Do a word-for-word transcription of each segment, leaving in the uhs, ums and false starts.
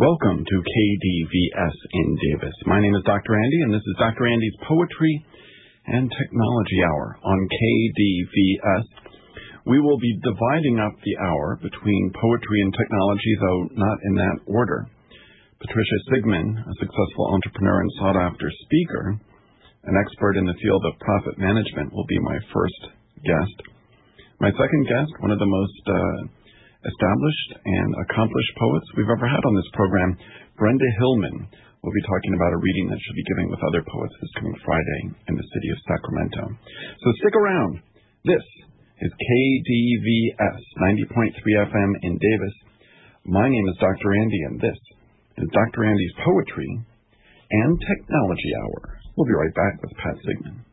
Welcome to K D V S in Davis. My name is Doctor Andy, and this is Doctor Andy's Poetry and Technology Hour on K D V S. We will be dividing up the hour between poetry and technology, though not in that order. Patricia Sigmund, a successful entrepreneur and sought-after speaker, an expert in the field of profit management, will be my first guest. My second guest, one of the most uh, established and accomplished poets we've ever had on this program, Brenda Hillman, will be talking about a reading that she'll be giving with other poets this coming Friday in the city of Sacramento. So stick around. This is K D V S ninety point three F M in Davis. My name is Doctor Andy, and this is Doctor Andy's Poetry and Technology Hour. We'll be right back with Pat Sigmund.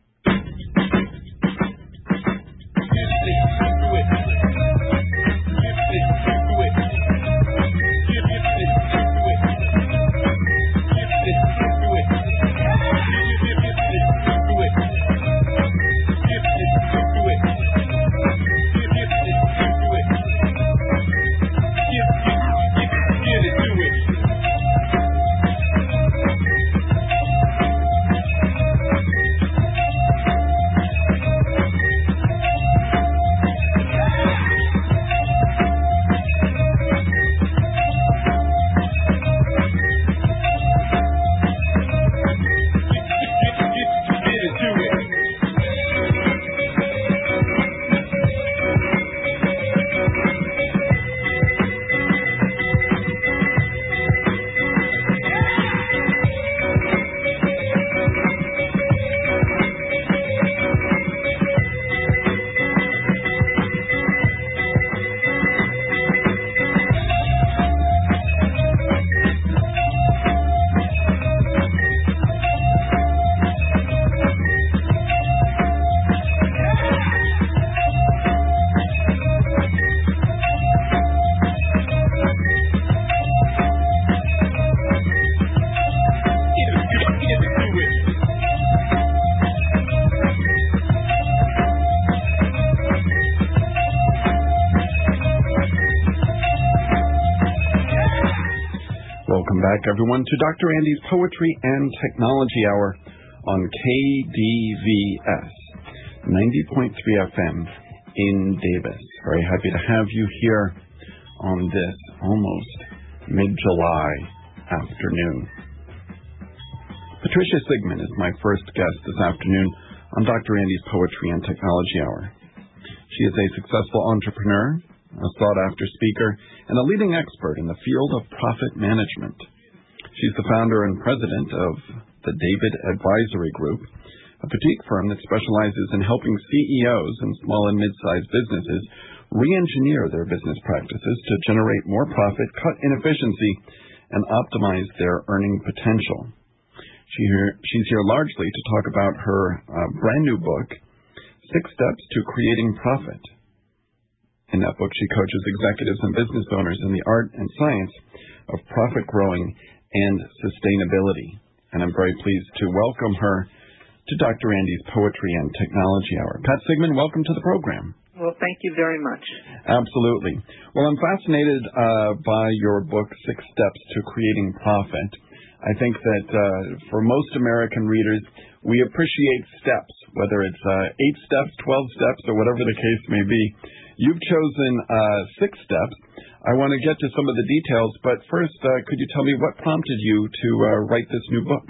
Welcome back, everyone, to Doctor Andy's Poetry and Technology Hour on K D V S ninety point three F M in Davis. Very happy to have you here on this almost mid-July afternoon. Patricia Sigmund is my first guest this afternoon on Doctor Andy's Poetry and Technology Hour. She is a successful entrepreneur, a sought-after speaker, and a leading expert in the field of profit management. She's the founder and president of the David Advisory Group, a boutique firm that specializes in helping C E Os and small and mid-sized businesses re-engineer their business practices to generate more profit, cut inefficiency, and optimize their earning potential. She here, she's here largely to talk about her uh, brand new book, Six Steps to Creating Profit. In that book, she coaches executives and business owners in the art and science of profit growing and sustainability. And I'm very pleased to welcome her to Doctor Andy's Poetry and Technology Hour. Pat Sigmund, welcome to the program. Well, thank you very much. Absolutely. Well, I'm fascinated uh, by your book, Six Steps to Creating Profit. I think that uh, for most American readers, we appreciate steps, whether it's uh, eight steps, twelve steps, or whatever the case may be. You've chosen uh, six steps. I want to get to some of the details, but first, uh, could you tell me what prompted you to uh, write this new book?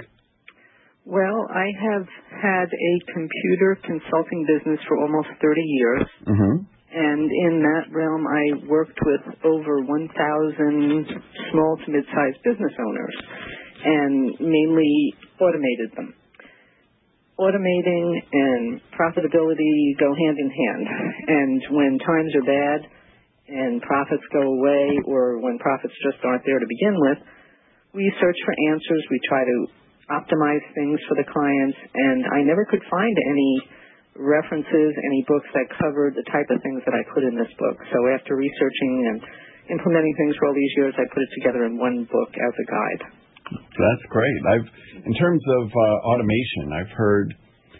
Well, I have had a computer consulting business for almost thirty years, mm-hmm. and in that realm, I worked with over one thousand small to mid-sized business owners, and mainly automated them. Automating and profitability go hand in hand, and when times are bad and profits go away, or when profits just aren't there to begin with, we search for answers. We try to optimize things for the clients, and I never could find any references, any books that covered the type of things that I put in this book. So after researching and implementing things for all these years, I put it together in one book as a guide. That's great. I've, in terms of uh, automation, I've heard,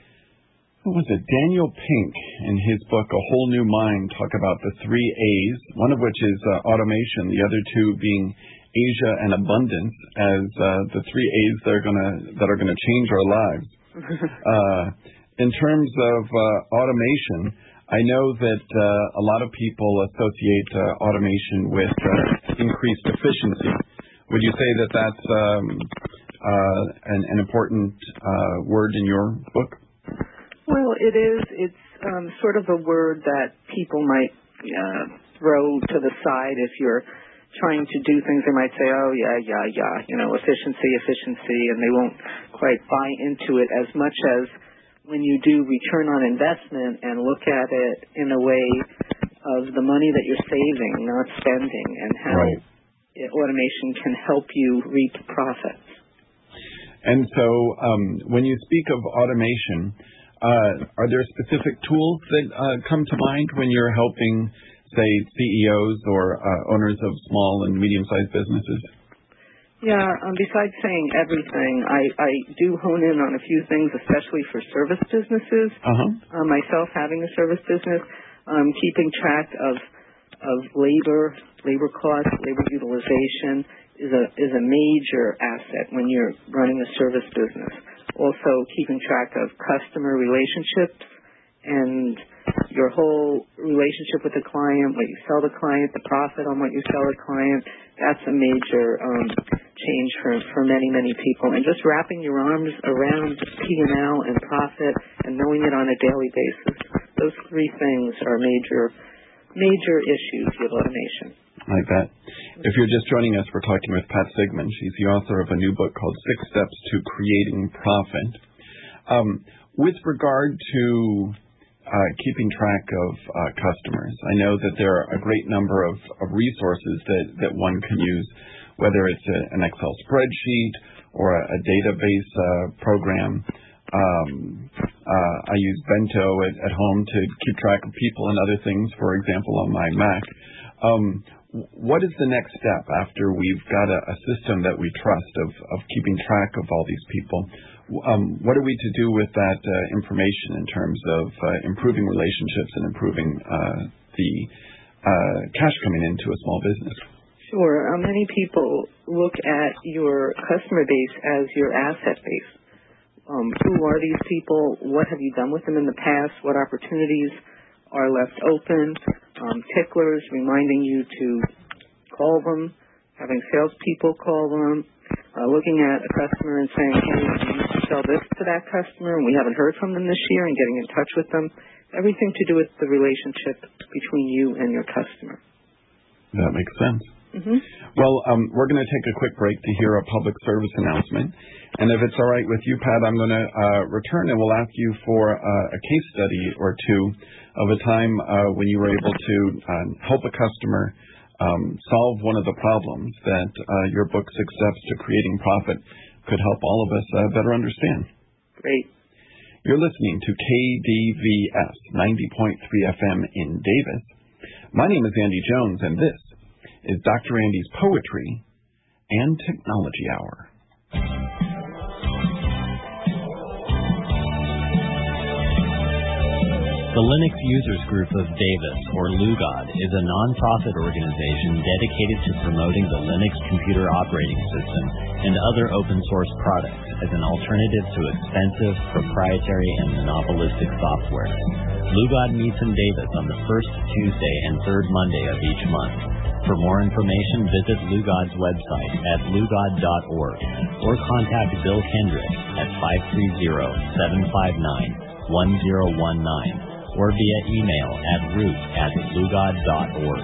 what was it, Daniel Pink in his book, A Whole New Mind, talk about the three A's, one of which is uh, automation, the other two being Asia, and abundance as uh, the three A's that are gonna that are gonna change our lives. uh, in terms of uh, automation, I know that uh, a lot of people associate uh, automation with uh, increased efficiency. Would you say that that's um, uh, an, an important uh, word in your book? Well, it is. It's um, sort of a word that people might uh, throw to the side if you're trying to do things. They might say, oh, yeah, yeah, yeah, you know, efficiency, efficiency, and they won't quite buy into it as much as when you do return on investment and look at it in a way of the money that you're saving, not spending, and how right. automation can help you reap profits. And so um, when you speak of automation, uh, are there specific tools that uh, come to mind when you're helping, say, C E Os or uh, owners of small and medium-sized businesses? Yeah, um, besides saying everything, I, I do hone in on a few things, especially for service businesses. Uh-huh. Uh, myself having a service business, um, keeping track of of labor, labor costs, labor utilization is a is a major asset when you're running a service business. Also, keeping track of customer relationships and your whole relationship with the client, what you sell the client, the profit on what you sell the client. That's a major um, change for, for many, many people. And just wrapping your arms around P and L and profit and knowing it on a daily basis. Those three things are major, major issues with automation. I bet. If you're just joining us, we're talking with Pat Sigmund. She's the author of a new book called Six Steps to Creating Profit. Um, with regard to uh, keeping track of uh, customers, I know that there are a great number of, of resources that, that one can use, whether it's a, an Excel spreadsheet or a, a database uh, program. Um, uh, I use Bento at, at home to keep track of people and other things, for example, on my Mac. Um, what is the next step after we've got a, a system that we trust of, of keeping track of all these people? Um, what are we to do with that uh, information in terms of uh, improving relationships and improving uh, the uh, cash coming into a small business? Sure. Uh, many people look at your customer base as your asset base. Um, who are these people? What have you done with them in the past? What opportunities are left open? Um, ticklers reminding you to call them, having salespeople call them, uh, looking at a customer and saying, hey, you need to sell this to that customer, and we haven't heard from them this year, and getting in touch with them. Everything to do with the relationship between you and your customer. That makes sense. Mm-hmm. Well, um, we're going to take a quick break to hear a public service announcement. And if it's all right with you, Pat, I'm going to uh, return and we'll ask you for uh, a case study or two of a time uh, when you were able to uh, help a customer um, solve one of the problems that uh, your book, Six Steps to Creating Profit, could help all of us uh, better understand. Great. You're listening to K D V S ninety point three F M in Davis. My name is Andy Jones, and this is Doctor Andy's Poetry and Technology Hour. The Linux Users Group of Davis, or LUGOD, is a non-profit organization dedicated to promoting the Linux computer operating system and other open-source products as an alternative to expensive, proprietary, and monopolistic software. LUGOD meets in Davis on the first Tuesday and third Monday of each month. For more information, visit LUGOD's website at lugod dot org or contact Bill Kendrick at five three zero, seven five nine, one zero one nine or via email at root at lugod dot org.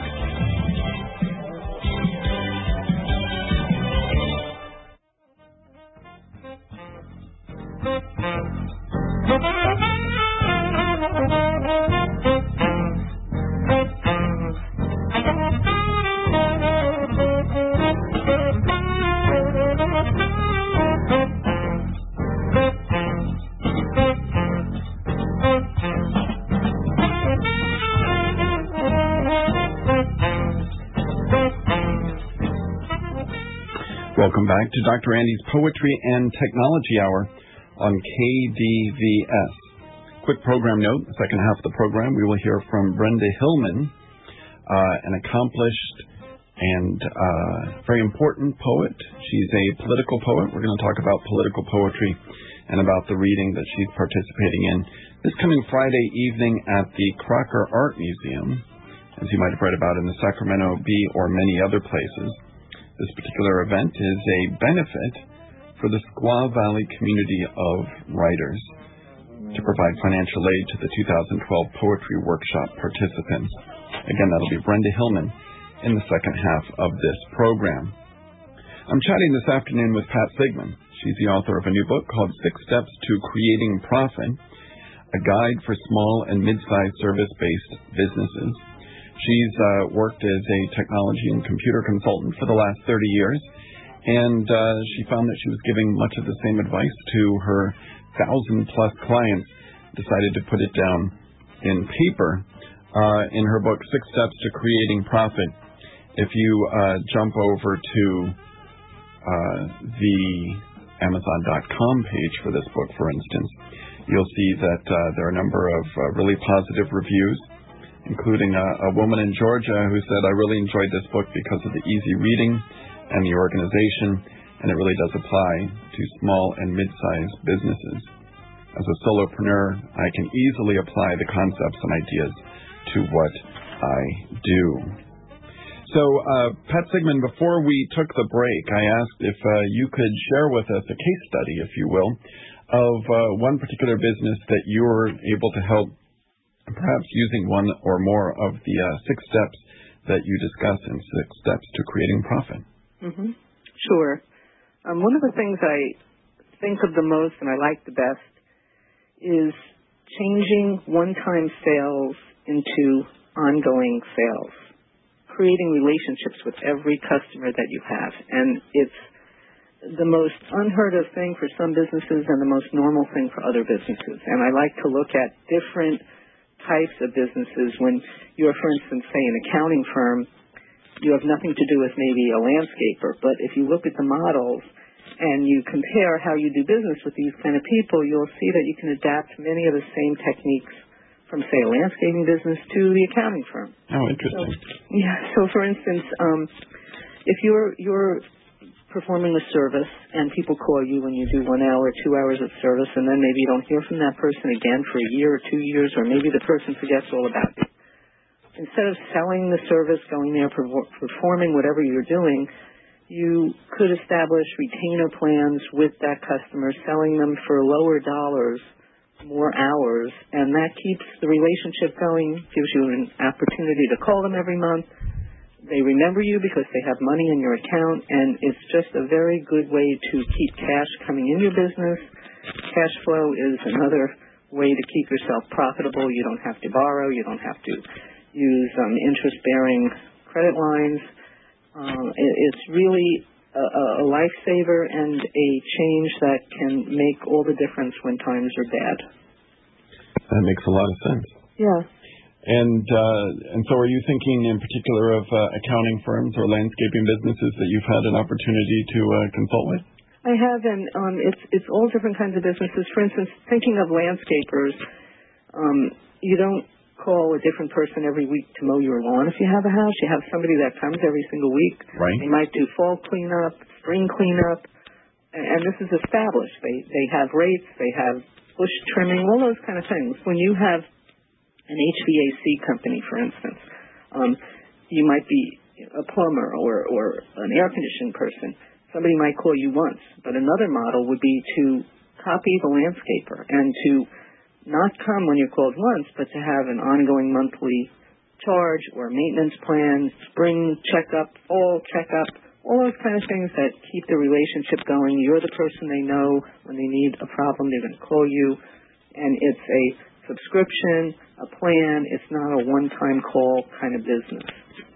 Welcome back to Doctor Andy's Poetry and Technology Hour on K D V S. Quick program note, the second half of the program, we will hear from Brenda Hillman, uh, an accomplished and uh, very important poet. She's a political poet. We're going to talk about political poetry and about the reading that she's participating in this coming Friday evening at the Crocker Art Museum, as you might have read about in the Sacramento Bee or many other places. This particular event is a benefit for the Squaw Valley community of writers to provide financial aid to the two thousand twelve Poetry Workshop participants. Again, that'll be Brenda Hillman in the second half of this program. I'm chatting this afternoon with Pat Sigmund. She's the author of a new book called Six Steps to Creating Profit, a guide for small and mid-sized service-based businesses. She's uh, worked as a technology and computer consultant for the last thirty years, and uh, she found that she was giving much of the same advice to her thousand-plus clients, decided to put it down in paper uh, in her book, Six Steps to Creating Profit. If you uh, jump over to uh, the Amazon dot com page for this book, for instance, you'll see that uh, there are a number of uh, really positive reviews, including a, a woman in Georgia who said, I really enjoyed this book because of the easy reading and the organization, and it really does apply to small and mid-sized businesses. As a solopreneur, I can easily apply the concepts and ideas to what I do. So, uh, Pat Sigmund, before we took the break, I asked if uh, you could share with us a case study, if you will, of uh, one particular business that you were able to help, perhaps using one or more of the uh, six steps that you discuss in Six Steps to Creating Profit. Mm-hmm. Sure. Um, one of the things I think of the most and I like the best is changing one-time sales into ongoing sales, creating relationships with every customer that you have. And it's the most unheard of thing for some businesses and the most normal thing for other businesses. And I like to look at different types of businesses. When you're, for instance, say an accounting firm, you have nothing to do with maybe a landscaper. But if you look at the models and you compare how you do business with these kind of people, you'll see that you can adapt many of the same techniques from, say, a landscaping business to the accounting firm. Oh, interesting. So, yeah. So, for instance, um, if you're you're performing a service and people call you when you do one hour, two hours of service, and then maybe you don't hear from that person again for a year or two years, or maybe the person forgets all about you. Instead of selling the service, going there, performing whatever you're doing, you could establish retainer plans with that customer, selling them for lower dollars, more hours, and that keeps the relationship going, gives you an opportunity to call them every month. They remember you because they have money in your account, and it's just a very good way to keep cash coming in your business. Cash flow is another way to keep yourself profitable. You don't have to borrow. You don't have to use um, interest-bearing credit lines. Um, it, it's really a, a lifesaver and a change that can make all the difference when times are bad. That makes a lot of sense. Yeah. And uh, and so are you thinking in particular of uh, accounting firms or landscaping businesses that you've had an opportunity to uh, consult with? I have, and um, it's it's all different kinds of businesses. For instance, thinking of landscapers, um, you don't call a different person every week to mow your lawn. If you have a house, you have somebody that comes every single week. Right. They might do fall cleanup, spring cleanup, and this is established. They they have rates, they have bush trimming, all those kind of things. When you have an H V A C company, for instance, um, you might be a plumber or, or an air conditioning person. Somebody might call you once, but another model would be to copy the landscaper and to not come when you're called once, but to have an ongoing monthly charge or maintenance plan, spring checkup, fall checkup, all those kind of things that keep the relationship going. You're the person they know. When they need a problem, they're going to call you. And it's a subscription, a plan. It's not a one-time call kind of business.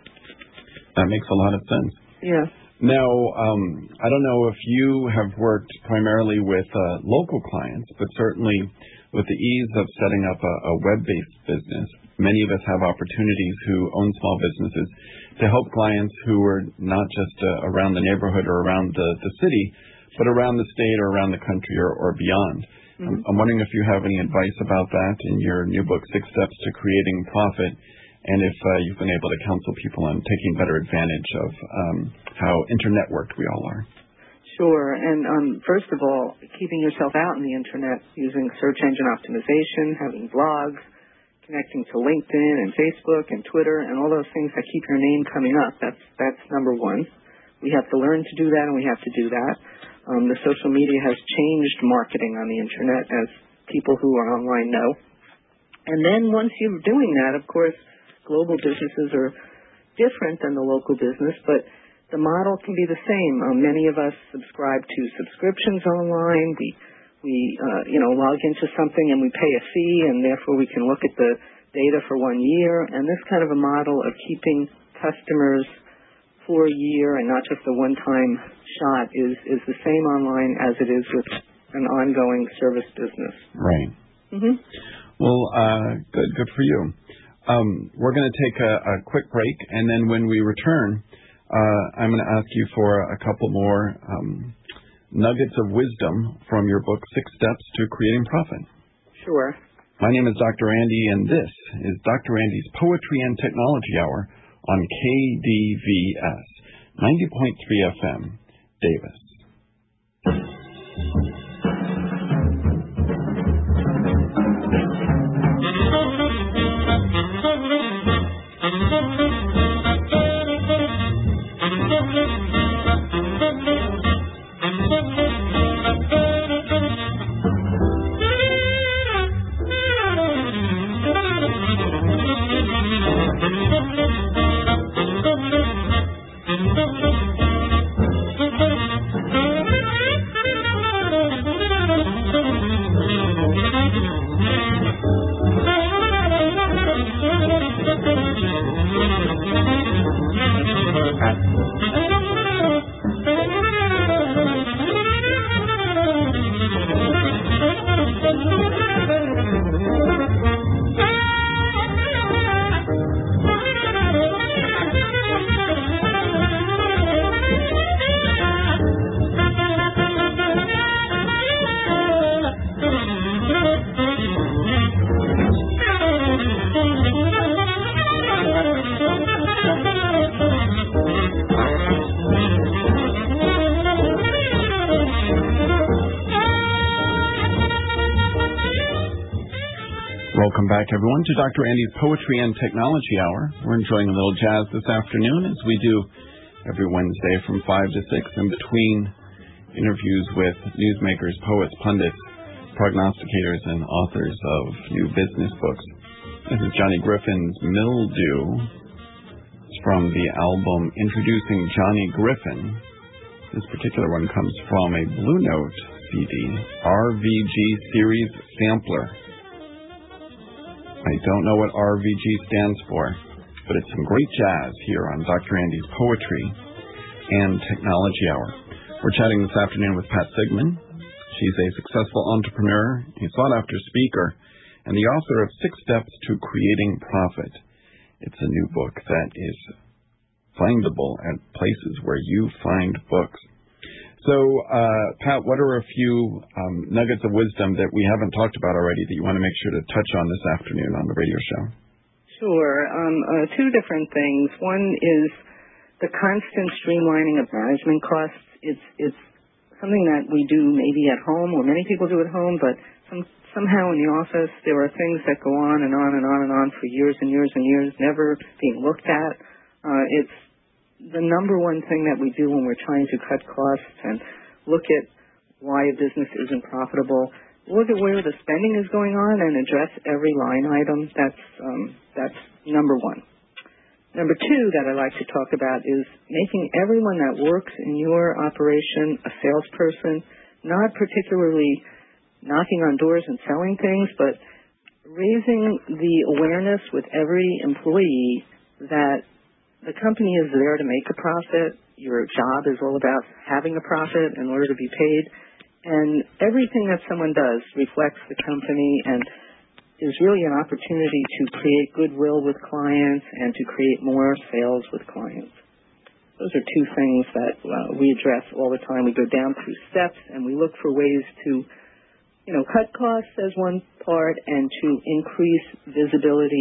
That makes a lot of sense. Yeah. Now, um, I don't know if you have worked primarily with uh, local clients, but certainly with the ease of setting up a, a web-based business, many of us have opportunities who own small businesses to help clients who are not just uh, around the neighborhood or around the, the city, but around the state or around the country or, or beyond. Mm-hmm. I'm, I'm wondering if you have any advice about that in your new book, Six Steps to Creating Profit, and if uh, you've been able to counsel people on taking better advantage of um, how internet-worked we all are. Sure. And um, first of all, keeping yourself out in the internet using search engine optimization, having blogs, connecting to LinkedIn and Facebook and Twitter and all those things that keep your name coming up. That's that's number one. We have to learn to do that, and we have to do that. Um, the social media has changed marketing on the internet, as people who are online know. And then once you're doing that, of course, global businesses are different than the local business, but the model can be the same. Um, many of us subscribe to subscriptions online. We, we uh, you know, log into something and we pay a fee, and therefore we can look at the data for one year. And this kind of a model of keeping customers for a year and not just a one-time shot is, is the same online as it is with an ongoing service business. Right. Mm-hmm. Well, uh, good, good for you. Um, we're going to take a, a quick break, and then when we return, Uh, I'm going to ask you for a couple more um, nuggets of wisdom from your book, Six Steps to Creating Profit. Sure. My name is Doctor Andy, and this is Doctor Andy's Poetry and Technology Hour on K D V S, ninety point three F M, Davis. Welcome back, everyone, to Doctor Andy's Poetry and Technology Hour. We're enjoying a little jazz this afternoon, as we do every Wednesday from five to six, in between interviews with newsmakers, poets, pundits, prognosticators, and authors of new business books. This is Johnny Griffin's Mildew. It's from the album Introducing Johnny Griffin. This particular one comes from a Blue Note C D, R V G Series Sampler. I don't know what R V G stands for, but it's some great jazz here on Doctor Andy's Poetry and Technology Hour. We're chatting this afternoon with Pat Sigmund. She's a successful entrepreneur, a sought-after speaker, and the author of Six Steps to Creating Profit. It's a new book that is findable at places where you find books. So, uh, Pat, what are a few um, nuggets of wisdom that we haven't talked about already that you want to make sure to touch on this afternoon on the radio show? Sure. Um, uh, two different things. One is the constant streamlining of management costs. It's it's something that we do maybe at home, or many people do at home, but some, somehow in the office there are things that go on and on and on and on for years and years and years, never being looked at. Uh, it's the number one thing that we do when we're trying to cut costs and look at why a business isn't profitable. Look at where the spending is going on and address every line item. That's um, that's number one. Number two that I like to talk about is making everyone that works in your operation a salesperson, not particularly knocking on doors and selling things, but raising the awareness with every employee that the company is there to make a profit. Your job is all about having a profit in order to be paid. And everything that someone does reflects the company and is really an opportunity to create goodwill with clients and to create more sales with clients. Those are two things that uh, we address all the time. We go down through steps and we look for ways to, you know, cut costs as one part and to increase visibility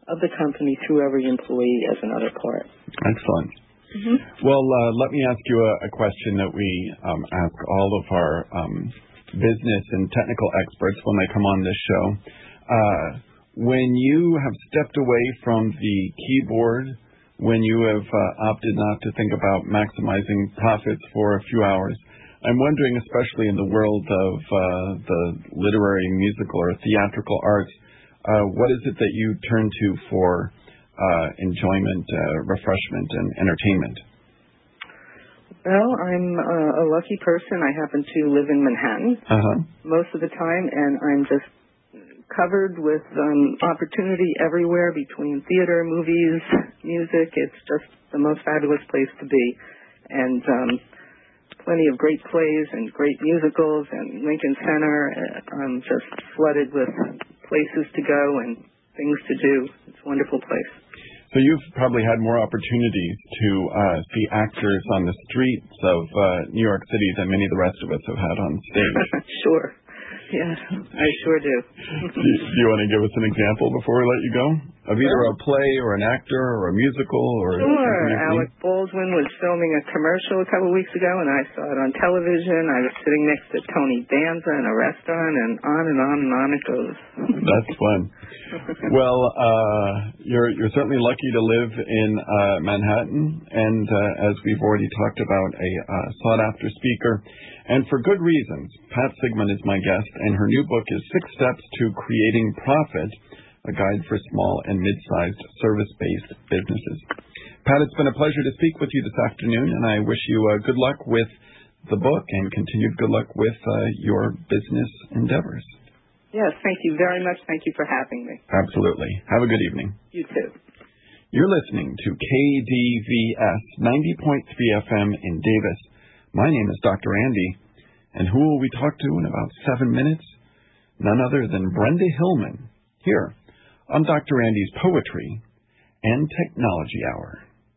of the company through every employee as another part. Excellent. Mm-hmm. Well, uh, let me ask you a, a question that we um, ask all of our um, business and technical experts when they come on this show. Uh, when you have stepped away from the keyboard, when you have uh, opted not to think about maximizing profits for a few hours, I'm wondering, especially in the world of uh, the literary, musical, or theatrical arts, uh, what is it that you turn to for uh, enjoyment, uh, refreshment, and entertainment? Well, I'm uh, a lucky person. I happen to live in Manhattan uh-huh. most of the time, and I'm just covered with um, opportunity everywhere between theater, movies, music. It's just the most fabulous place to be. And um, plenty of great plays and great musicals, and Lincoln Center. I'm just flooded with places to go and things to do. It's a wonderful place. So you've probably had more opportunities to uh, see actors on the streets of uh, New York City than many of the rest of us have had on stage. Sure. Yes, I sure do. do, you, do you want to give us an example before we let you go? Of either a play or an actor or a musical or... Sure. Alec Baldwin was filming a commercial a couple of weeks ago, and I saw it on television. I was sitting next to Tony Danza in a restaurant, and on and on and on it goes. That's fun. Well, uh, you're you're certainly lucky to live in uh, Manhattan, and uh, as we've already talked about, a uh, sought-after speaker, and for good reasons. Pat Sigmund is my guest, and her new book is Six Steps to Creating Profit, a guide for small and mid-sized service-based businesses. Pat, it's been a pleasure to speak with you this afternoon, and I wish you uh, good luck with the book and continued good luck with uh, your business endeavors. Yes, thank you very much. Thank you for having me. Absolutely. Have a good evening. You too. You're listening to K D V S ninety point three F M in Davis. My name is Doctor Andy, and who will we talk to in about seven minutes? None other than Brenda Hillman, here on Doctor Andy's Poetry and Technology Hour.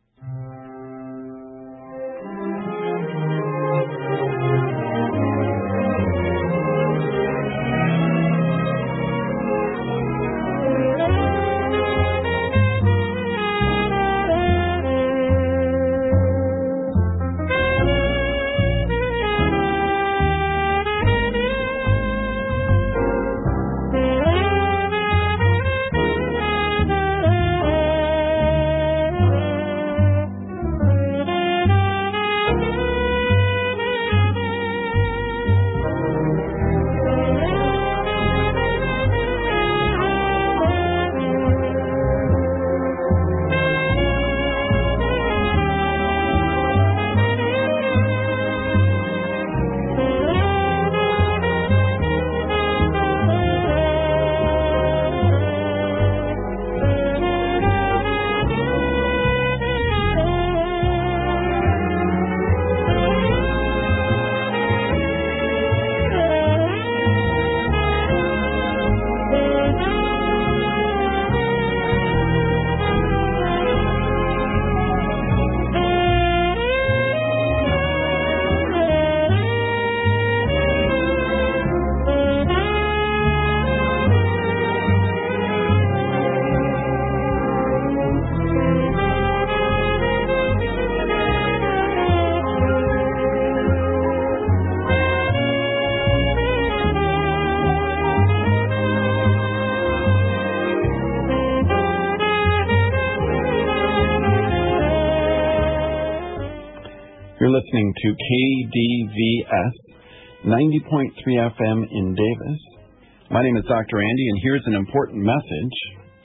You're listening to K D V S ninety point three F M in Davis. My name is Doctor Andy, and here's an important message.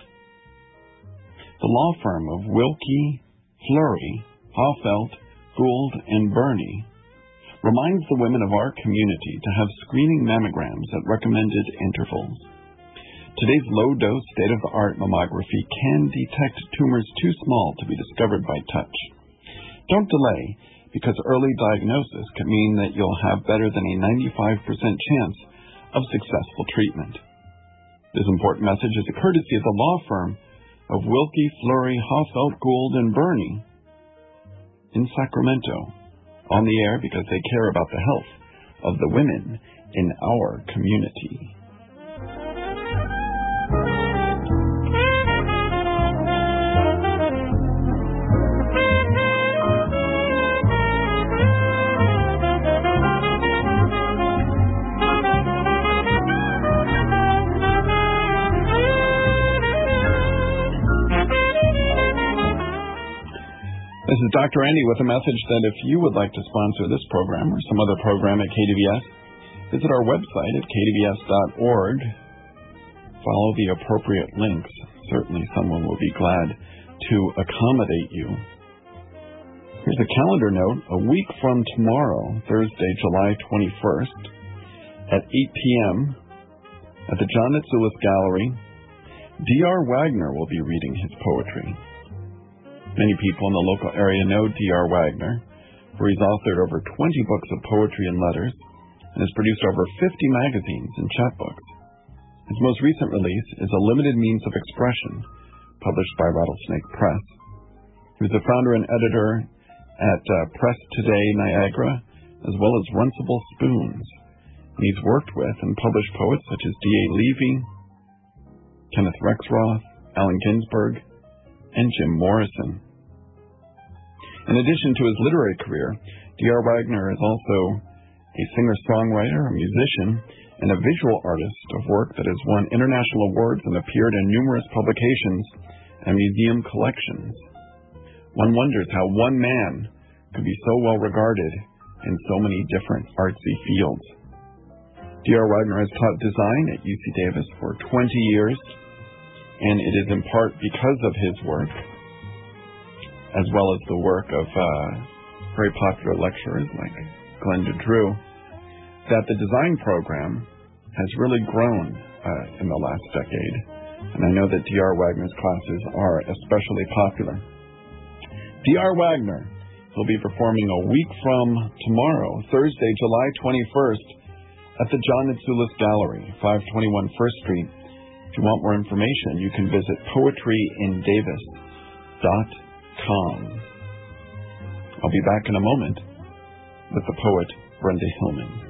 The law firm of Wilkie, Fleury, Hoffelt, Gould, and Burney reminds the women of our community to have screening mammograms at recommended intervals. Today's low-dose, state-of-the-art mammography can detect tumors too small to be discovered by touch. Don't delay, because early diagnosis can mean that you'll have better than a ninety-five percent chance of successful treatment. This important message is a courtesy of the law firm of Wilkie, Fleury, Hoffelt, Gould, and Burney in Sacramento, on the air because they care about the health of the women in our community. Doctor Andy with a message that if you would like to sponsor this program or some other program at K D V S, visit our website at k d v s dot org. Follow the appropriate links. Certainly someone will be glad to accommodate you. Here's a calendar note. A week from tomorrow, Thursday, July twenty-first, at eight p.m., at the John Nitsulis Gallery, D R Wagner will be reading his poetry. Many people in the local area know D R Wagner, for he's authored over twenty books of poetry and letters, and has produced over fifty magazines and chapbooks. His most recent release is A Limited Means of Expression, published by Rattlesnake Press. He was the founder and editor at uh, Press Today Niagara, as well as Runcible Spoons. And he's worked with and published poets such as D A Levy, Kenneth Rexroth, Allen Ginsberg, and Jim Morrison. In addition to his literary career, D R Wagner is also a singer-songwriter, a musician, and a visual artist of work that has won international awards and appeared in numerous publications and museum collections. One wonders how one man could be so well regarded in so many different artsy fields. D R Wagner has taught design at U C Davis for twenty years, and it is in part because of his work, as well as the work of uh, very popular lecturers like Glenda Drew, that the design program has really grown uh, in the last decade. And I know that D R Wagner's classes are especially popular. D R Wagner will be performing a week from tomorrow, Thursday, July twenty-first, at the John Nitsulis Gallery, five twenty-one First Street. If you want more information, you can visit poetry in davis dot com. I'll be back in a moment with the poet Brenda Hillman.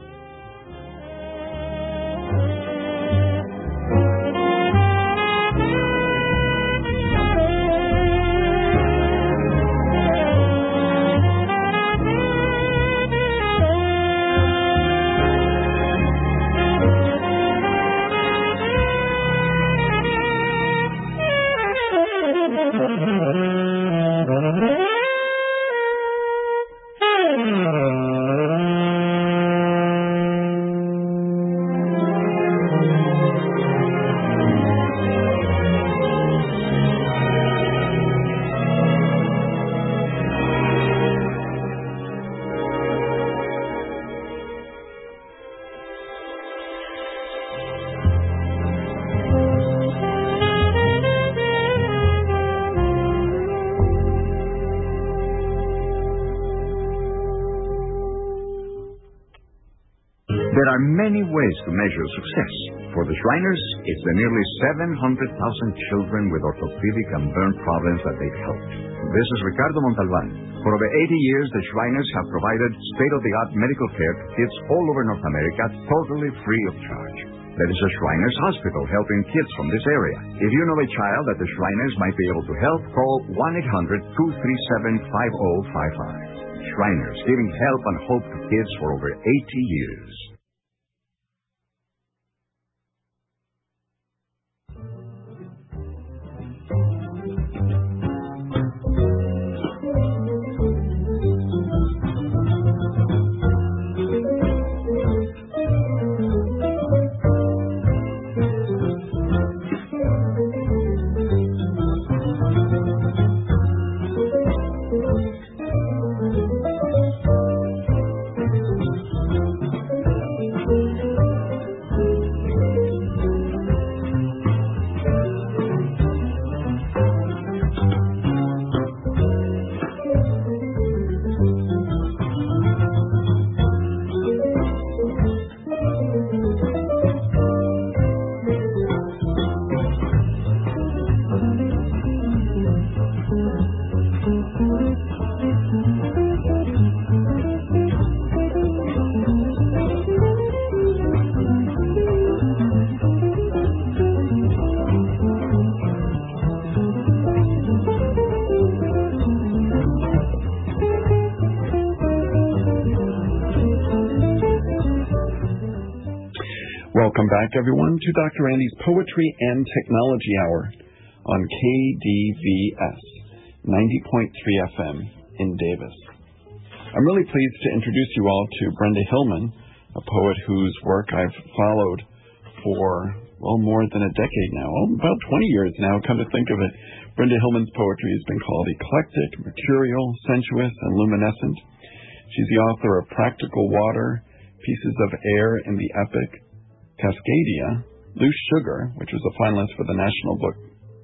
There are many ways to measure success. For the Shriners, it's the nearly seven hundred thousand children with orthopedic and burn problems that they've helped. This is Ricardo Montalban. For over eighty years, the Shriners have provided state-of-the-art medical care to kids all over North America, totally free of charge. There is a Shriners Hospital helping kids from this area. If you know a child that the Shriners might be able to help, call one eight hundred two three seven five zero five five. Shriners, giving help and hope to kids for over eighty years. Welcome back, everyone, to Doctor Andy's Poetry and Technology Hour on K D V S ninety point three F M in Davis. I'm really pleased to introduce you all to Brenda Hillman, a poet whose work I've followed for, well, more than a decade now, about twenty years now, come to think of it. Brenda Hillman's poetry has been called eclectic, mercurial, sensuous, and luminescent. She's the author of Practical Water, Pieces of Air in the Epic, Cascadia, Loose Sugar, which was a finalist for the National Book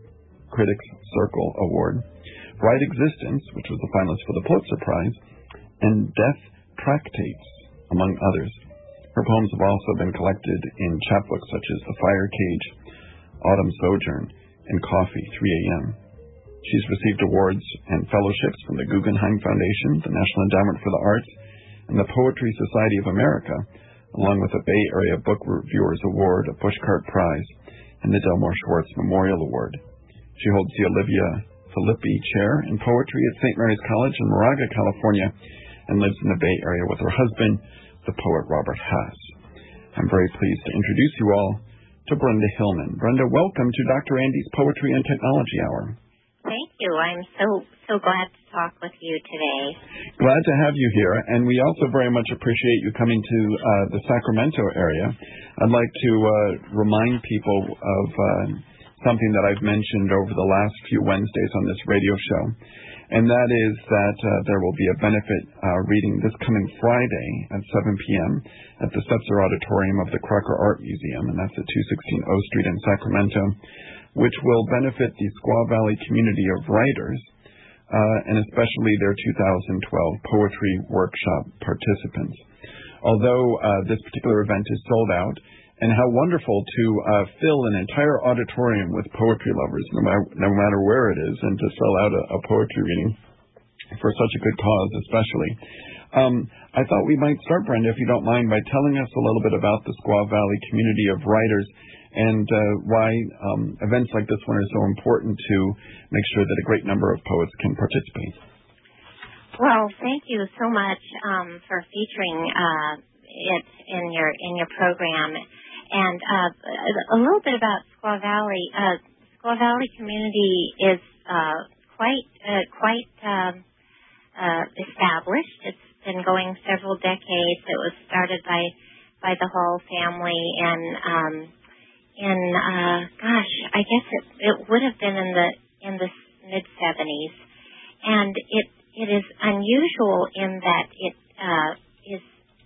Critics Circle Award, Bright Existence, which was a finalist for the Pulitzer Prize, and Death Tractates, among others. Her poems have also been collected in chapbooks such as The Fire Cage, Autumn Sojourn, and Coffee, three a.m. She's received awards and fellowships from the Guggenheim Foundation, the National Endowment for the Arts, and the Poetry Society of America, along with the Bay Area Book Reviewers Award, a Pushcart Prize, and the Delmore Schwartz Memorial Award. She holds the Olivia Filippi Chair in Poetry at Saint Mary's College in Moraga, California, and lives in the Bay Area with her husband, the poet Robert Hass. I'm very pleased to introduce you all to Brenda Hillman. Brenda, welcome to Doctor Andy's Poetry and Technology Hour. Thank you. I'm so, so glad to talk with you today. Glad to have you here, and we also very much appreciate you coming to uh, the Sacramento area. I'd like to uh, remind people of uh, something that I've mentioned over the last few Wednesdays on this radio show, and that is that uh, there will be a benefit uh, reading this coming Friday at seven p.m. at the Setzer Auditorium of the Crocker Art Museum, and that's at two sixteen O Street in Sacramento, which will benefit the Squaw Valley community of writers, uh, and especially their two thousand twelve Poetry Workshop participants. Although uh, this particular event is sold out, and how wonderful to uh, fill an entire auditorium with poetry lovers, no matter, no matter where it is, and to sell out a, a poetry reading for such a good cause, especially. Um, I thought we might start, Brenda, if you don't mind, by telling us a little bit about the Squaw Valley community of writers and uh, why um, events like this one are so important to make sure that a great number of poets can participate. Well, thank you so much um, for featuring uh, it in your in your program. And uh, a little bit about Squaw Valley. Uh, Squaw Valley community is uh, quite uh, quite um, uh, established. It's been going several decades. It was started by by the Hall family, and um, in uh, gosh, I guess it it would have been in the in the mid seventies, and it it is unusual in that it uh, is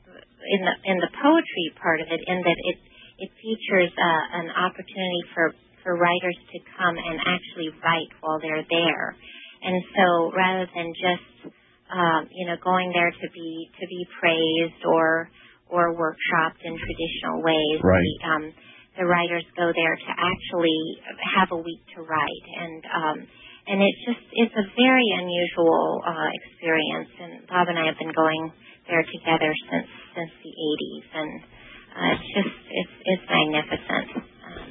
in the in the poetry part of it, in that it It features uh, an opportunity for, for writers to come and actually write while they're there, and so rather than just um, you know going there to be to be praised or or workshopped in traditional ways, right. the, um, the writers go there to actually have a week to write, and um, and it's just it's a very unusual uh, experience. And Bob and I have been going there together since since the eighties, and Uh, it's just, it's, it's magnificent. Um,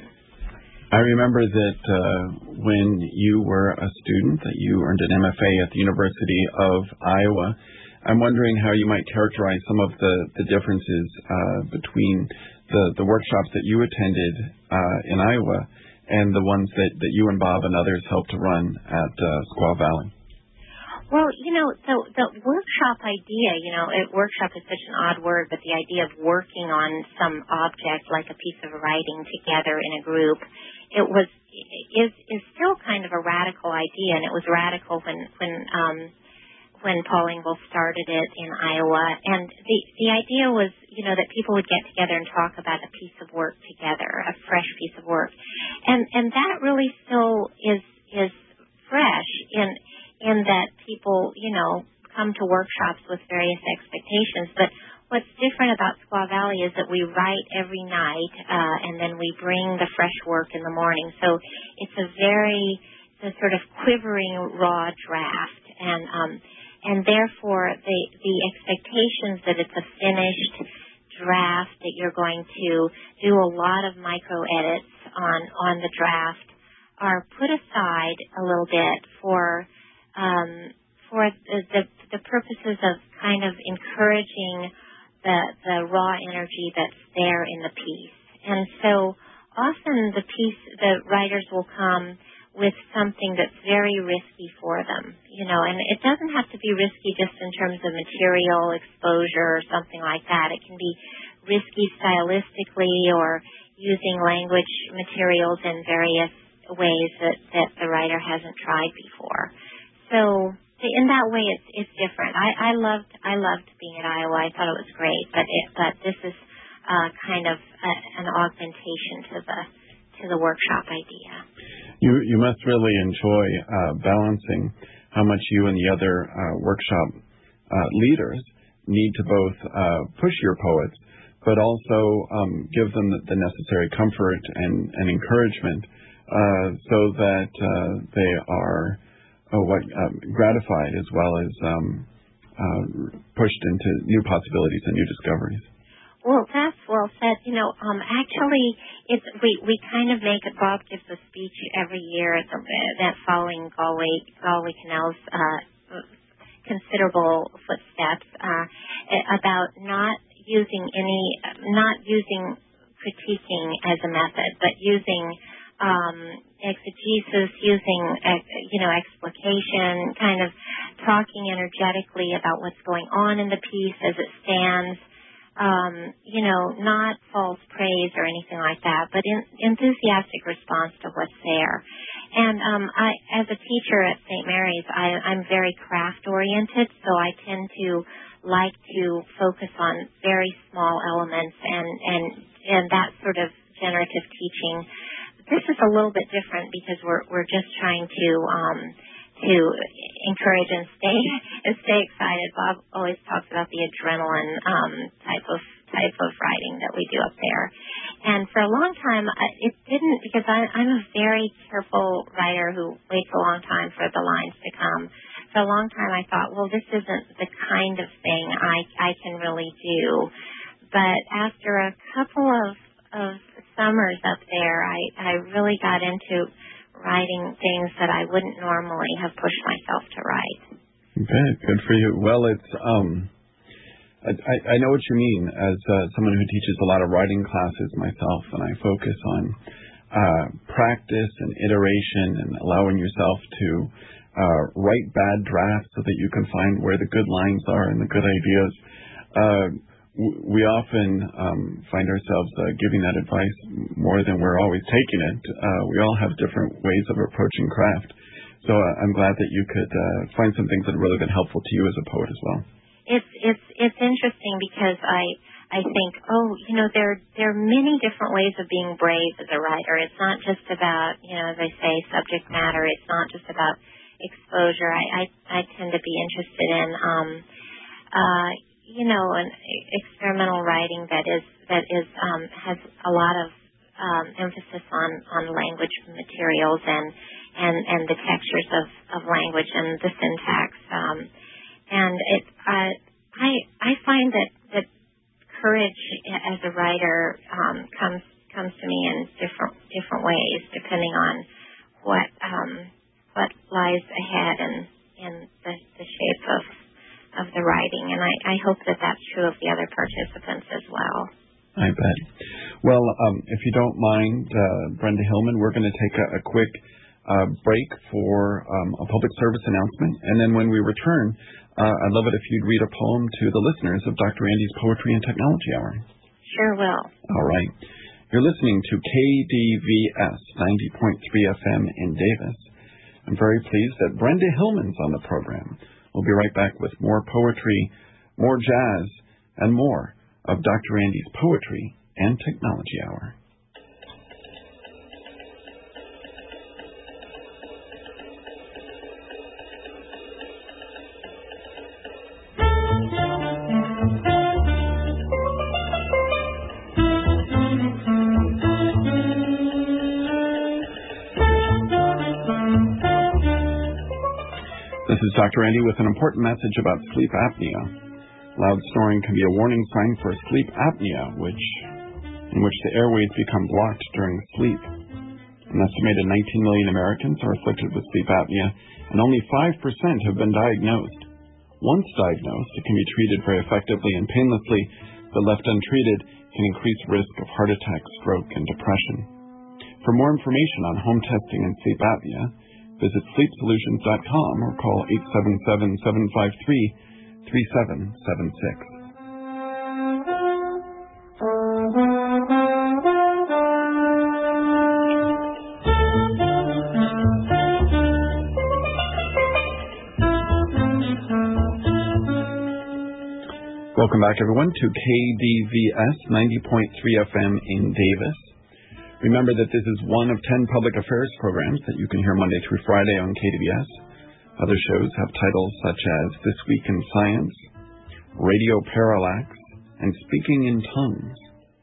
I remember that uh, when you were a student, that you earned an M F A at the University of Iowa. I'm wondering how you might characterize some of the, the differences uh, between the, the workshops that you attended uh, in Iowa and the ones that, that you and Bob and others helped to run at uh, Squaw Valley. Well, you know, the, the workshop idea, you know, it, workshop is such an odd word, but the idea of working on some object like a piece of writing together in a group, it was, is, is still kind of a radical idea, and it was radical when, when, um, when Paul Engel started it in Iowa. And the, the idea was, you know, that people would get together and talk about a piece of work together, a fresh piece of work. And, and that really still is, is fresh in, in that people, you know, come to workshops with various expectations. But what's different about Squaw Valley is that we write every night, uh, and then we bring the fresh work in the morning. So it's a very, it's a sort of quivering raw draft. And, um, and therefore the, the expectations that it's a finished draft, that you're going to do a lot of micro edits on, on the draft, are put aside a little bit for, Um, for the, the the purposes of kind of encouraging the the raw energy that's there in the piece. And so often the piece, the writers will come with something that's very risky for them, you know, and it doesn't have to be risky just in terms of material exposure or something like that. It can be risky stylistically or using language materials in various ways that, that the writer hasn't tried before. So in that way, it's it's different. I, I loved I loved being at Iowa. I thought it was great, but it, but this is uh, kind of a, an augmentation to the to the workshop idea. You you must really enjoy uh, balancing how much you and the other uh, workshop uh, leaders need to both uh, push your poets, but also um, give them the, the necessary comfort and, and encouragement uh, so that uh, they are oh, what, um, gratified as well as um, uh, pushed into new possibilities and new discoveries. Well, that's well said. You know, um, actually, it's we, we kind of make it. Bob gives a speech every year at the, that following Galway Galway Canal's uh, considerable footsteps uh, about not using any, not using critiquing as a method, but using um, exegesis, using you know explication, kind of talking energetically about what's going on in the piece as it stands. Um, you know, not false praise or anything like that, but in, enthusiastic response to what's there. And um, I, as a teacher at Saint Mary's, I, I'm very craft-oriented, so I tend to like to focus on very small elements and, and, and that sort of generative teaching. This is a little bit different because we're we're just trying to um, to encourage and stay and stay excited. Bob always talks about the adrenaline um, type of type of writing that we do up there. And for a long time, it didn't, because I, I'm a very careful writer who waits a long time for the lines to come. For a long time, I thought, well, this isn't the kind of thing I, I can really do. But after a couple of, of summers up there, I, I really got into writing things that I wouldn't normally have pushed myself to write. Okay, good for you. Well, it's um, I, I know what you mean as uh, someone who teaches a lot of writing classes myself, and I focus on uh, practice and iteration and allowing yourself to uh, write bad drafts so that you can find where the good lines are and the good ideas. Uh, we often um, find ourselves uh, giving that advice more than we're always taking it. Uh, we all have different ways of approaching craft. So uh, I'm glad that you could uh, find some things that have really been helpful to you as a poet as well. It's it's it's interesting because I I think, oh, you know, there there are many different ways of being brave as a writer. It's not just about, you know, as I say, subject matter. It's not just about exposure. I I, I tend to be interested in um uh you know, an experimental writing that is that is um, has a lot of um, emphasis on, on language materials and, and, and the textures of, of language and the syntax. Um, and it, uh, I I find that, that courage as a writer um, comes comes to me in different different ways depending on what um, what lies ahead and in the, the shape of. of the writing, and I, I hope that that's true of the other participants as well. I bet. Well, um, if you don't mind, uh, Brenda Hillman, we're going to take a, a quick uh, break for um, a public service announcement, and then when we return, uh, I'd love it if you'd read a poem to the listeners of Doctor Andy's Poetry and Technology Hour. Sure will. All right. You're listening to K D V S ninety point three F M in Davis. I'm very pleased that Brenda Hillman's on the program. We'll be right back with more poetry, more jazz, and more of Doctor Andy's Poetry and Technology Hour. This is Doctor Andy with an important message about sleep apnea. Loud snoring can be a warning sign for sleep apnea, which in which the airways become blocked during sleep. An estimated nineteen million Americans are afflicted with sleep apnea, and only five percent have been diagnosed. Once diagnosed, it can be treated very effectively and painlessly, but left untreated can increase risk of heart attack, stroke, and depression. For more information on home testing and sleep apnea, visit sleep solutions dot com or call eight seven seven, seven five three, three seven seven six. Welcome back, everyone, to K D V S ninety point three F M in Davis. Remember that this is one of ten public affairs programs that you can hear Monday through Friday on K D V S. Other shows have titles such as This Week in Science, Radio Parallax, and Speaking in Tongues.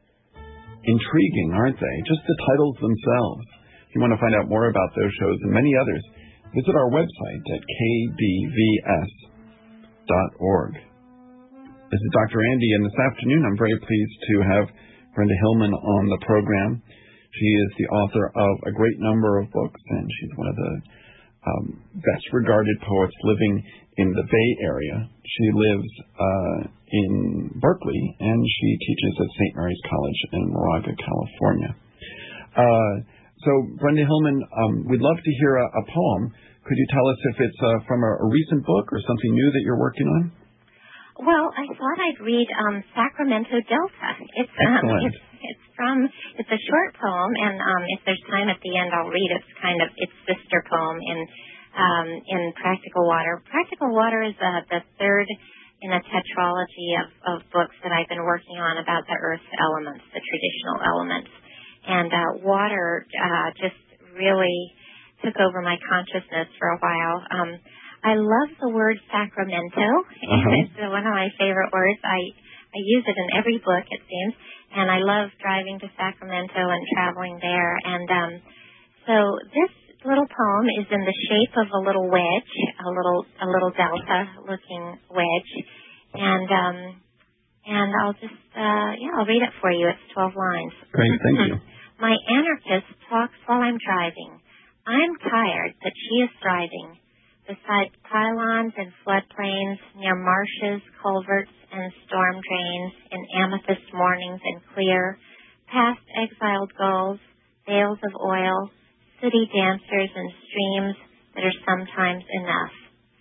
Intriguing, aren't they? Just the titles themselves. If you want to find out more about those shows and many others, visit our website at k d v s dot org. This is Doctor Andy, and this afternoon I'm very pleased to have Brenda Hillman on the program. She is the author of a great number of books, and she's one of the um, best-regarded poets living in the Bay Area. She lives uh, in Berkeley, and she teaches at Saint Mary's College in Moraga, California. Uh, so, Brenda Hillman, um, we'd love to hear a, a poem. Could you tell us if it's uh, from a, a recent book or something new that you're working on? Well, I thought I'd read um, Sacramento Delta. It's um, it's it's from it's a short poem, and um, if there's time at the end, I'll read its kind of its sister poem in um, in Practical Water. Practical Water is uh, the third in a tetralogy of, of books that I've been working on about the Earth's elements, the traditional elements, and uh, water uh, just really took over my consciousness for a while. Um, I love the word Sacramento. Uh-huh. It's one of my favorite words. I, I use it in every book, it seems, and I love driving to Sacramento and traveling there. And um, so this little poem is in the shape of a little wedge, a little a little delta-looking wedge, and um, and I'll just uh, yeah, I'll read it for you. It's twelve lines. Great, thank you. My anarchist talks while I'm driving. I'm tired, but she is thriving. Beside pylons and floodplains, near marshes, culverts, and storm drains, in amethyst mornings and clear, past exiled gulls, veils of oil, city dancers and streams that are sometimes enough.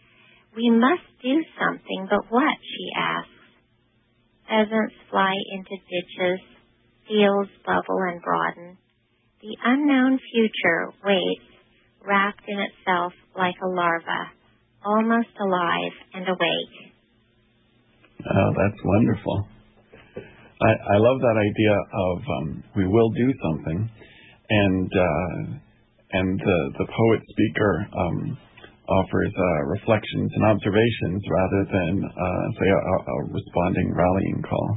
We must do something, but what, she asks. Pheasants fly into ditches, fields bubble and broaden. The unknown future waits, wrapped in itself like a larva, almost alive and awake. Oh, that's wonderful. I, I love that idea of um, we will do something, and uh, and the, the poet speaker um, offers uh, reflections and observations rather than, uh, say, a, a responding rallying call.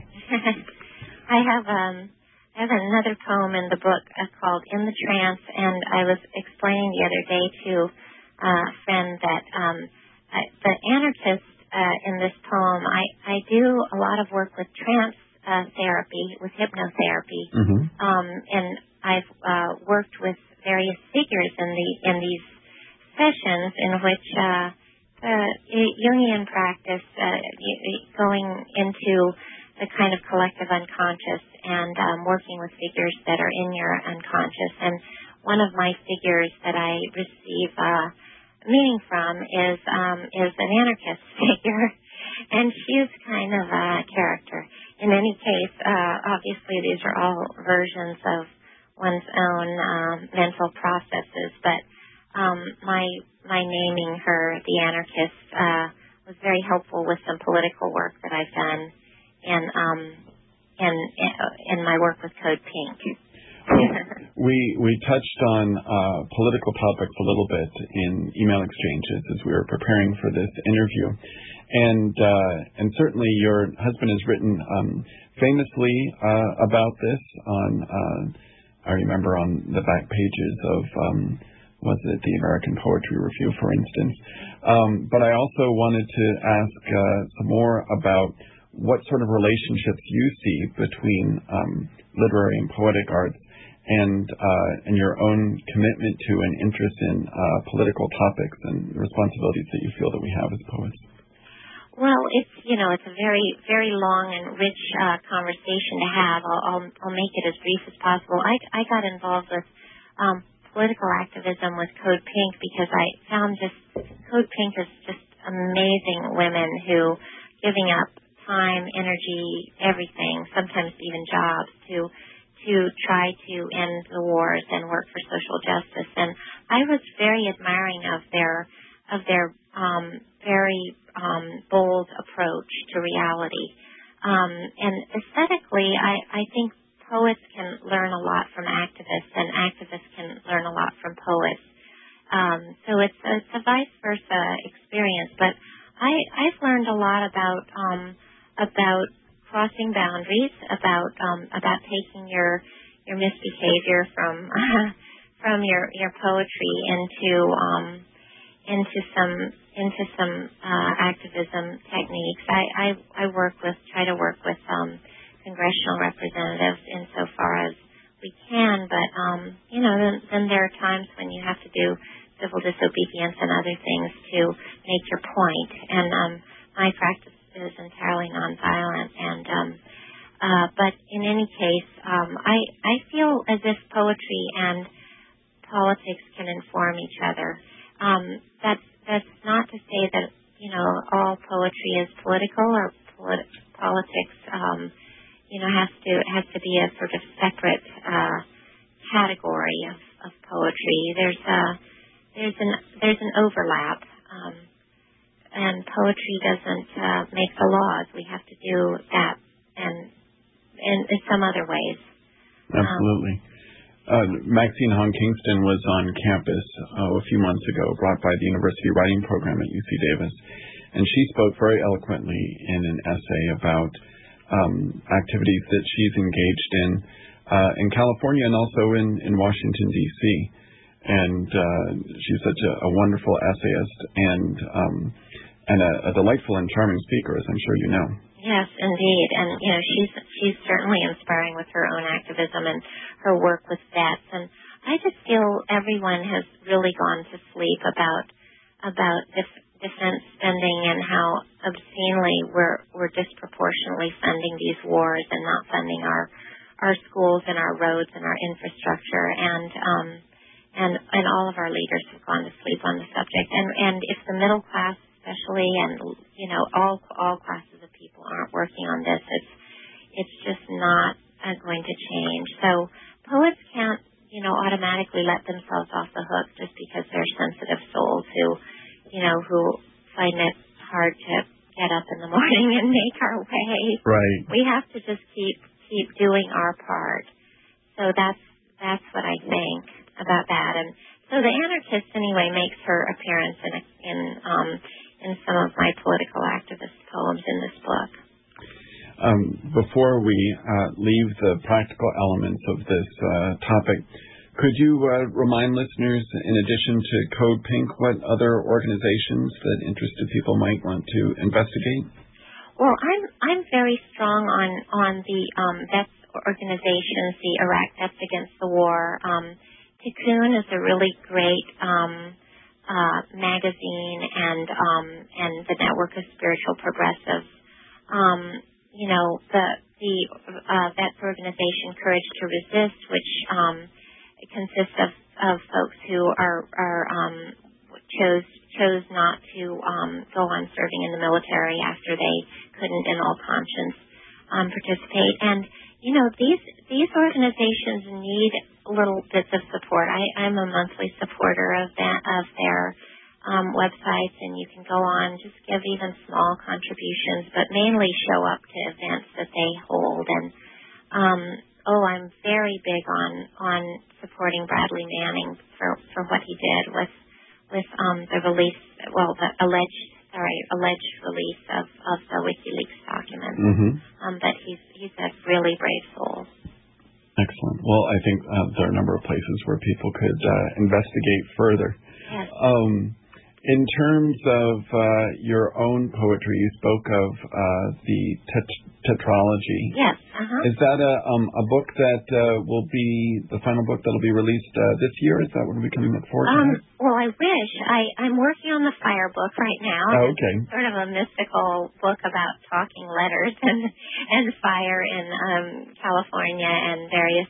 I have um. I have another poem in the book uh, called In the Trance, and I was explaining the other day to uh, a friend that um, I, the anarchist uh, in this poem, I, I do a lot of work with trance uh, therapy, with hypnotherapy, mm-hmm. um, and I've uh, worked with various figures in the in these sessions in which uh, uh, Jungian practice, uh, going into the kind of collective unconscious and um, working with figures that are in your unconscious. And one of my figures that I receive uh, meaning from is um, is an anarchist figure, and she's kind of a character. In any case, uh, obviously these are all versions of one's own um, mental processes, but um, my my naming her the anarchist uh, was very helpful with some political work that I've done in um, in in my work with Code Pink. we we touched on uh, political topics a little bit in email exchanges as we were preparing for this interview, and uh, and certainly your husband has written um, famously uh, about this on uh, I remember on the back pages of um, was it the American Poetry Review, for instance. Um, but I also wanted to ask uh, some more about what sort of relationships you see between um, literary and poetic arts and uh, and your own commitment to and interest in uh, political topics and responsibilities that you feel that we have as poets. Well, it's, you know, it's a very, very long and rich uh, conversation to have. I'll, I'll, I'll make it as brief as possible. I, I got involved with um, political activism with Code Pink because I found just Code Pink is just amazing women who giving up time, energy, everything, sometimes even jobs to to try to end the wars and work for social justice. And I was very admiring of their of their um, very um, bold approach to reality. Um, and aesthetically, I, I think poets can learn a lot from activists, and activists can learn a lot from poets. Um, so it's a, it's a vice versa experience. But I, I've learned a lot about um, about crossing boundaries, about um, about taking your your misbehavior from from your your poetry into um, into some into some uh, activism techniques. I, I I work with try to work with um, congressional representatives insofar as we can, but um, you know, then, then there are times when you have to do civil disobedience and other things to make your point. And um, my practice is entirely nonviolent. And um, uh, but in any case, um, I I feel as if poetry and politics can inform each other. Um, that's that's not to say that you know all poetry is political or polit- politics. Um, you know has to has to be a sort of separate uh, category of, of poetry. There's a there's an there's an overlap. Um, And poetry doesn't uh, make the laws. We have to do that, and in, in some other ways. Absolutely. Um, uh, Maxine Hong Kingston was on campus uh, a few months ago, brought by the University Writing Program at U C Davis, and she spoke very eloquently in an essay about um, activities that she's engaged in uh, in California and also in, in Washington, D C And uh, she's such a, a wonderful essayist and um, and a, a delightful and charming speaker, as I'm sure you know. Yes, indeed. And, you know, she's she's certainly inspiring with her own activism and her work with vets. And I just feel everyone has really gone to sleep about about def- defense spending and how obscenely we're we're disproportionately funding these wars and not funding our our schools and our roads and our infrastructure. And um, and and all of our leaders have gone to sleep on the subject. And and if the middle class especially, and you know, all all classes of people aren't working on this, it's it's just not uh, going to change. So poets can't, you know, automatically let themselves off the hook just because they're sensitive souls who, you know, who find it hard to get up in the morning and make our way. Right. We have to just keep keep doing our part. So that's that's what I think about that. And so the anarchist anyway makes her appearance in a, in um, in some of my political activist poems in this book. Um, before we uh, leave the practical elements of this uh, topic, could you uh, remind listeners, in addition to Code Pink, what other organizations that interested people might want to investigate? Well, I'm I'm very strong on on the um, vets organizations, the Iraq Vets Against the War. Um, Cocoon is a really great um, uh, magazine, and um, and the Network of Spiritual Progressives. Um, you know, the the uh, vets organization Courage to Resist, which um, consists of, of folks who are are um, chose chose not to um, go on serving in the military after they couldn't, in all conscience, um, participate. And you know, these these organizations need little bits of support. I, I'm a monthly supporter of that of their um, websites, and you can go on, just give even small contributions, but mainly show up to events that they hold. And um, oh, I'm very big on on supporting Bradley Manning for, for what he did with with um, the release, well, the alleged sorry alleged release of, of the WikiLeaks documents. Mm-hmm. Um, but he's he's a really brave soul. Excellent. Well, I think uh, there are a number of places where people could uh, investigate further. Yes. Um, in terms of uh, your own poetry, you spoke of uh, the tet- tetralogy. Yes. Uh-huh. Is that a um, a book that uh, will be the final book that will be released uh, this year? Is that what we can look forward to? Um, well, I wish. I, I'm working on the Fire book right now. Oh, okay. It's sort of a mystical book about talking letters and and fire in um, California and various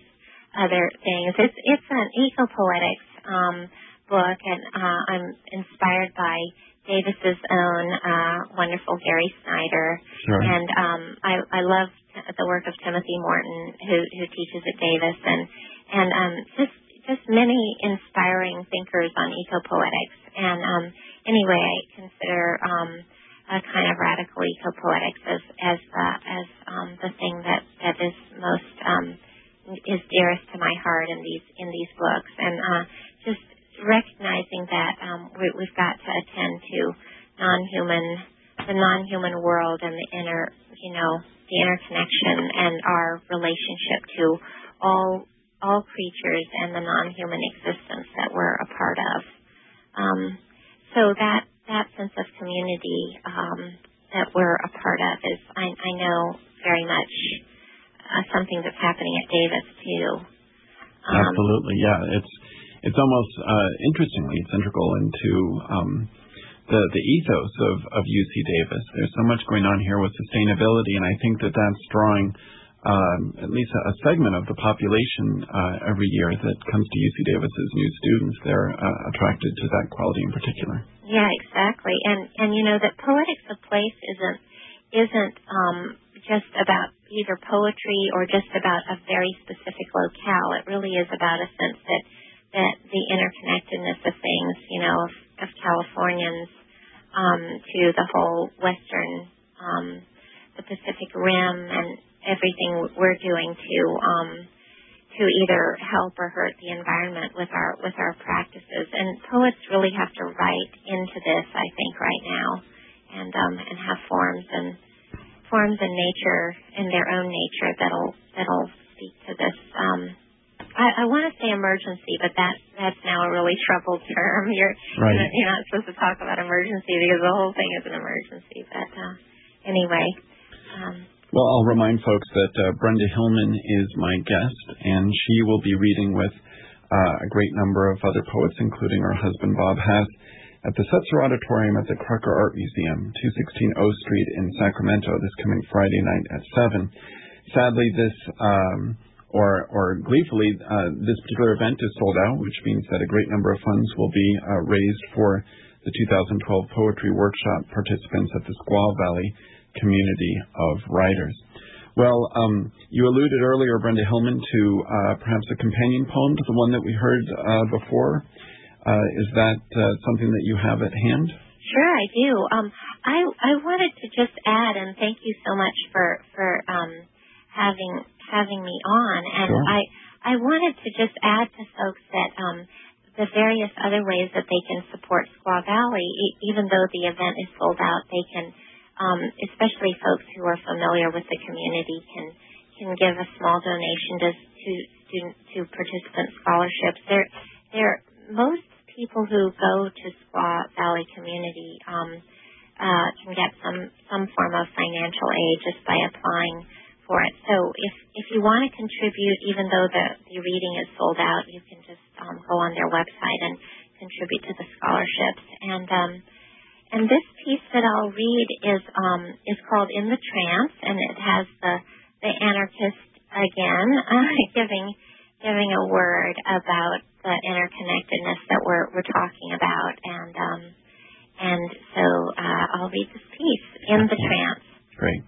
other things. It's it's an eco-poetics um, book, and uh, I'm inspired by Davis's own uh, wonderful Gary Snyder, sure. and um, I, I love the work of Timothy Morton, who, who teaches at Davis, and and um, just just many inspiring thinkers on eco-poetics. And um, anyway, I consider um, a kind of radical eco-poetics as as uh, as um, the thing that, that is most um, is dearest to my heart in these in these books, and uh, just recognizing that um, we, we've got to attend to non-human, the non-human world and the inner, you know, the interconnection and our relationship to all all creatures and the non-human existence that we're a part of. Um, so that that sense of community um, that we're a part of is, I, I know, very much uh, something that's happening at Davis too. Um, Absolutely, yeah. It's it's almost uh, interestingly, it's integral into um, the the ethos of, of U C Davis. There's so much going on here with sustainability, and I think that that's drawing um, at least a, a segment of the population uh, every year that comes to U C Davis's new students. They're uh, attracted to that quality in particular. Yeah, exactly. And and you know that Poetics of Place isn't isn't um, just about either poetry or just about a very specific locale. It really is about a sense that that the interconnectedness of things, you know, of, of Californians um, to the whole Western, um, the Pacific Rim, and everything we're doing to um, to either help or hurt the environment with our with our practices. And poets really have to write into this, I think, right now, and um, and have forms and forms in nature, in their own nature, that'll that'll speak to this. Um, I, I want to say emergency, but that that's now a really troubled term. You're right. you're not supposed to talk about emergency because the whole thing is an emergency. But uh, anyway. Um, well, I'll remind folks that uh, Brenda Hillman is my guest, and she will be reading with uh, a great number of other poets, including her husband Bob Hass, at the Setzer Auditorium at the Crocker Art Museum, two sixteen O Street in Sacramento, this coming Friday night at seven. Sadly, this, um, or, or gleefully, uh, this particular event is sold out, which means that a great number of funds will be uh, raised for the two thousand twelve Poetry Workshop participants at the Squaw Valley Community of Writers. Well, um, you alluded earlier, Brenda Hillman, to uh, perhaps a companion poem to the one that we heard uh, before. Uh, is that uh, something that you have at hand? Sure, I do. Um, I I wanted to just add, and thank you so much for for um, having having me on. And sure. I I wanted to just add to folks that um, the various other ways that they can support Squaw Valley, e- even though the event is sold out, they can, um, especially folks who are familiar with the community, can can give a small donation to to student to participant scholarships. They're they're most people who go to Squaw Valley Community um, uh, can get some, some form of financial aid just by applying for it. So if, if you want to contribute, even though the, the reading is sold out, you can just um, go on their website and contribute to the scholarships. And um, and this piece that I'll read is um, is called In the Trance, and it has the the anarchist again uh, giving giving a word about the interconnectedness that we're we're talking about, and um, and so uh, I'll read this piece, In the Trance. Great.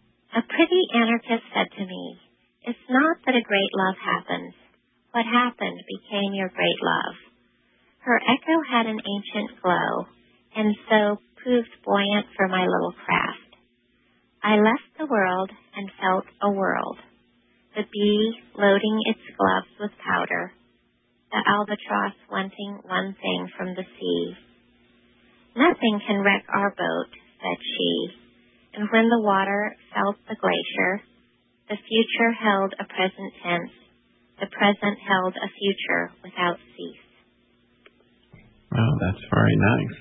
A pretty anarchist said to me, "It's not that a great love happens. What happened became your great love." Her echo had an ancient glow, and so proved buoyant for my little craft. I left the world and felt a world. The bee loading its gloves with powder, the albatross wanting one thing from the sea. "Nothing can wreck our boat," said she, and when the water felt the glacier, the future held a present tense, the present held a future without cease. Wow, that's very nice.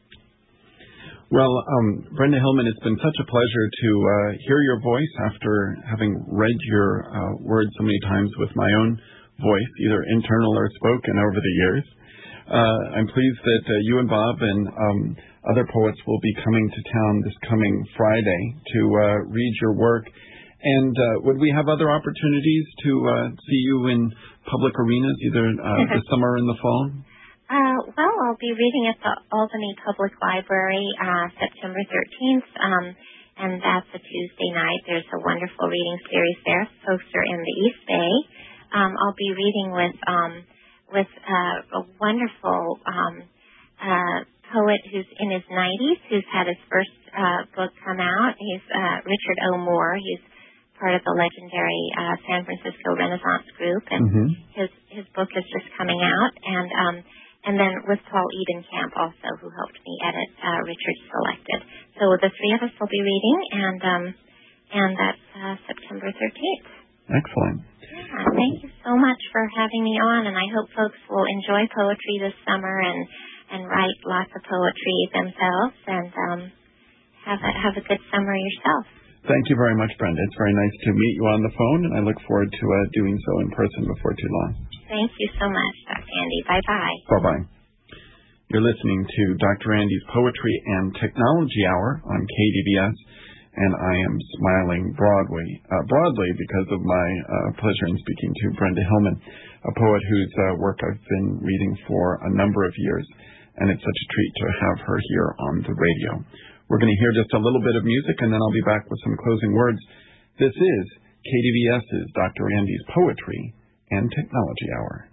Well, um, Brenda Hillman, it's been such a pleasure to uh, hear your voice after having read your uh, words so many times with my own voice, either internal or spoken over the years. Uh, I'm pleased that uh, you and Bob and um, other poets will be coming to town this coming Friday to uh, read your work. And uh, would we have other opportunities to uh, see you in public arenas, either uh, this summer or in the fall? Uh, well, I'll be reading at the Albany Public Library uh, September thirteenth, um, and that's a Tuesday night. There's a wonderful reading series there. Folks are in the East Bay. Um, I'll be reading with um, with uh, a wonderful um, uh, poet who's in his nineties, who's had his first uh, book come out. He's uh, Richard O. Moore. He's part of the legendary uh, San Francisco Renaissance group, and mm-hmm. his his book is just coming out. And um, and then with Paul Edenkamp also, who helped me edit uh, Richard's Selected. So the three of us will be reading, and um, and that's uh, September thirteenth. Excellent. Yeah, thank you so much for having me on, and I hope folks will enjoy poetry this summer and and write lots of poetry themselves, and um, have a have a good summer yourself. Thank you very much, Brenda. It's very nice to meet you on the phone, and I look forward to uh, doing so in person before too long. Thank you so much, Doctor Andy. Bye-bye. Bye-bye. You're listening to Doctor Andy's Poetry and Technology Hour on K D V S, and I am smiling broadly, uh, broadly because of my uh, pleasure in speaking to Brenda Hillman, a poet whose uh, work I've been reading for a number of years, and it's such a treat to have her here on the radio. We're going to hear just a little bit of music, and then I'll be back with some closing words. This is K D V S's Doctor Andy's Poetry and Technology Hour.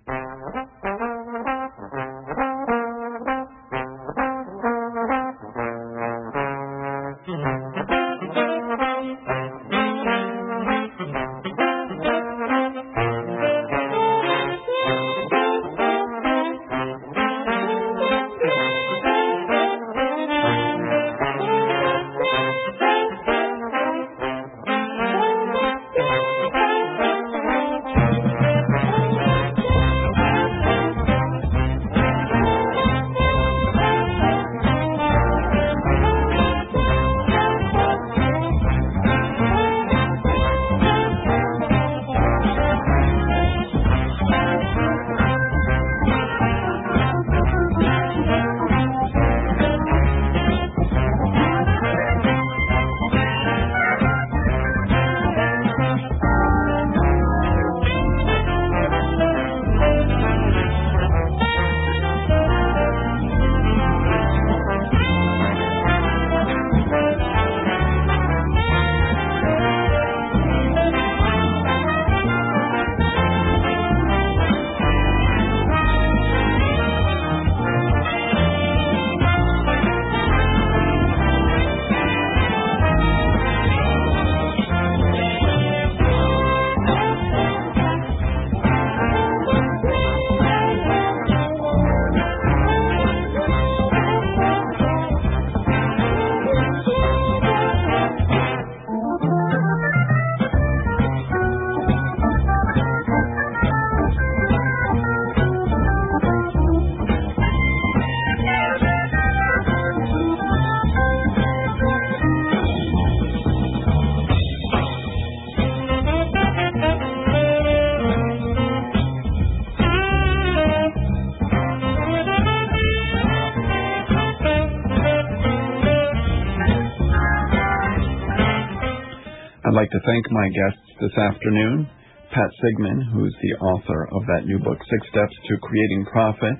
I'd like to thank my guests this afternoon, Pat Sigman, who's the author of that new book, Six Steps to Creating Profit,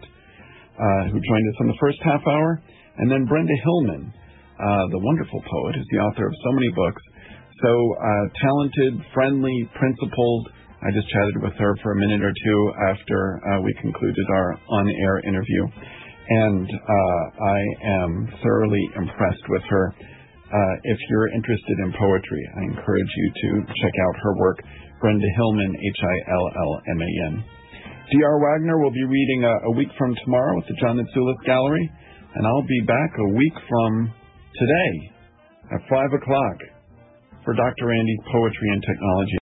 uh, who joined us in the first half hour, and then Brenda Hillman, uh, the wonderful poet, who's the author of so many books. So uh, talented, friendly, principled. I just chatted with her for a minute or two after uh, we concluded our on-air interview, and uh, I am thoroughly impressed with her. Uh, if you're interested in poetry, I encourage you to check out her work, Brenda Hillman, H I L L M A N. D R Wagner will be reading a, a week from tomorrow at the John Nitsoulis Gallery, and I'll be back a week from today at five o'clock for Doctor Andy's Poetry and Technology.